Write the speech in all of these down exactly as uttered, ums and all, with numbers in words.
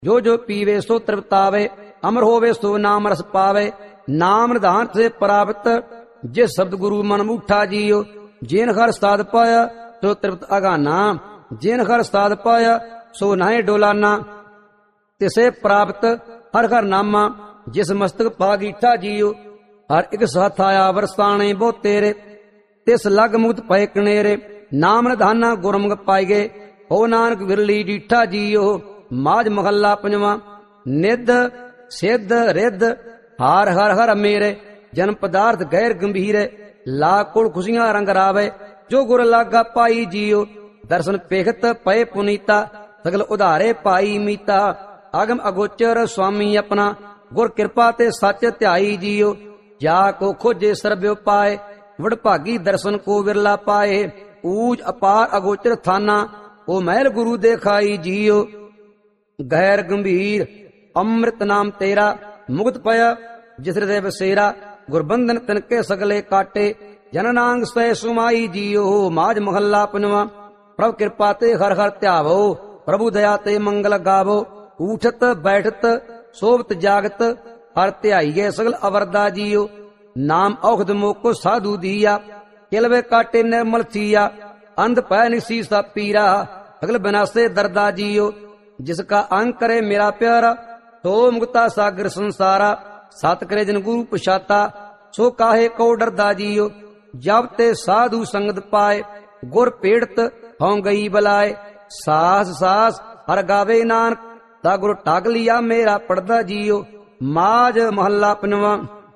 जो जो पीवे सो तृप्तावे, अमर होवे सो नाम रस पावे। नाम निधान से प्राप्त जिस शब्द गुरु मन मुठा जियो। जिन हर साध पाया सो तृप्त अगाना, जिन हर साध पाया सो नाहे डोलाना। तिसे प्राप्त हर हर नामा, जिस मस्तक पागीठा जियो। हर एक साथ आया वरसाने बो तेरे, तिस लग मुक्त पय कनेरे। नाम निधाना गुरमुख पाएगे, हो नानक विरली डीठा जियो। माज महला पंजवा। निध सिद्ध रिद्ध हार हर हर मेरे, जन्म पदार्थ गैर गंभीरे। लाख कोड़ खुशियां रंग रावे, जो गुर लागा पाई जियो। दर्शन पेखत पय पुनीता, सगल उधारे पाई मीता। आगम अगोचर स्वामी अपना, गुर कृपा ते सच ध्याई जियो। जा को खोजे सर्ब्यो पाए, वड भागी दर्शन को विरला पाए। ऊज अपार अगोचर थाना, ओ महल गुरु देखाई जियो। गैर गंभीर अमृत नाम तेरा, मुक्त पया जिस हृदय बसेरा। गुरबंधन तिनके सगले काटे, जननांग सै सुमाई जियो। माज महला पंजवा। प्रभु कृपा ते हर हर ध्यावो, प्रभु दया ते मंगल गावो। उठत बैठत सोबत जागत, हर ध्याईए सगल अवरदा जियो। नाम औखद मोको साधु दिया, किलवे काटे निर्मल थिया। अंध पै निसी सा पीरा, सगल बिनासे दरदा जियो। जिसका अंग करे मेरा प्यारा, तो मुक्ता सागर संसारा। सत करे जन गुरु पछाता, सो काहे को डरदा जियो। जब ते साधु संगत पाए, गुर पेड़त हों गई बलाए। सास सास हर गावे नानक, ता गुरु टाग लिया मेरा पड़दा जियो। माज महला पंजवा।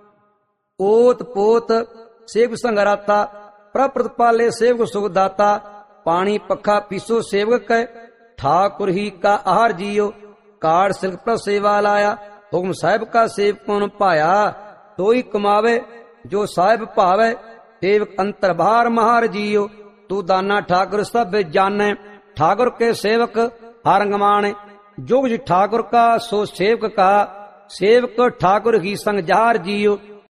ओत पोत सेवक संगराता, प्रप्रत पाले सेवक सुखदाता। पानी पखा पीसो सेवक कै, ठाकुर ही का आहार जियो। काड़ सिल्क पर सेवा लाया, हुक्म साहिब का सेवक कौन पाया। तो ही कमावे जो साहिब भावे, सेवक अंतर बाहर महार जियो। तू दाना ठाकुर सब जाने, ठाकुर के सेवक हर गमाने। जोग जी ठाकुर का सो सेवक का, सेवक ठाकुर ही संग जार जियो।